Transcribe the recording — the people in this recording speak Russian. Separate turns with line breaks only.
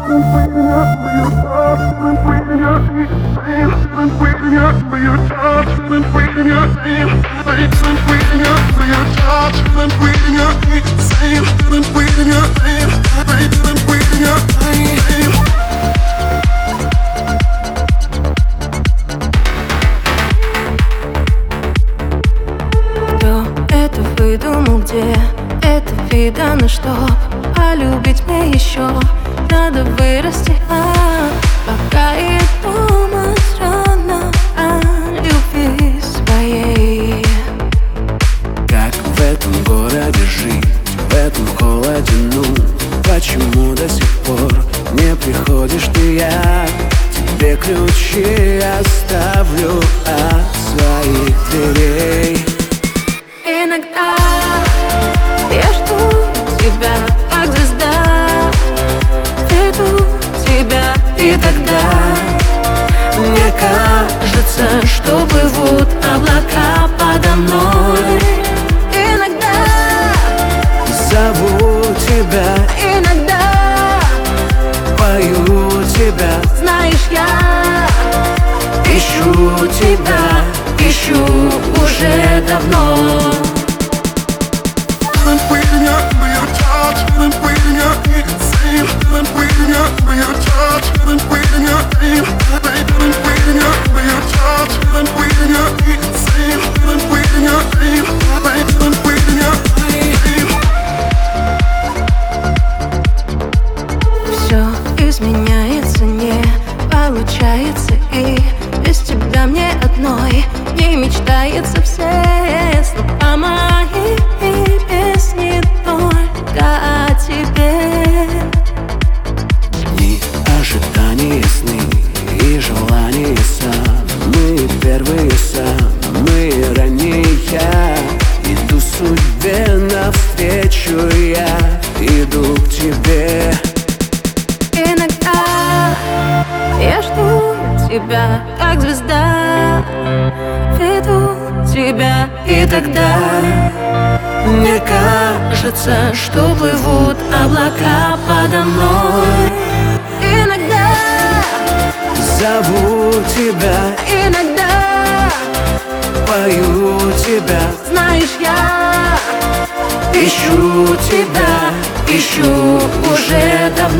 Выдумал, где это видано, чтоб полюбить мне еще надо вырасти, пока и думать рано о любви своей.
Как в этом городе жить, в этом холоде, ну почему до сих пор не приходишь ты? Я тебе ключи оставлю от своих дверей.
Иногда я жду тебя, как звезда, веду тебя, и тогда мне кажется, что плывут облака подо мной. Иногда
зову тебя,
иногда
пою тебя.
Знаешь, я
ищу тебя,
ищу уже давно. Все изменяется, не получается, и без тебя мне одной не мечтается. Все слова мои и песни только о тебе.
Дни ожидания, сны и желания, самые первые, самые ранние. Иду судьбе навстречу, я иду к тебе.
Иногда я жду тебя, как звезда, веду тебя, и тогда мне кажется, что плывут облака подо мной. Иногда
зову тебя,
иногда
пою тебя.
Знаешь, я
ищу тебя,
ищу уже давно.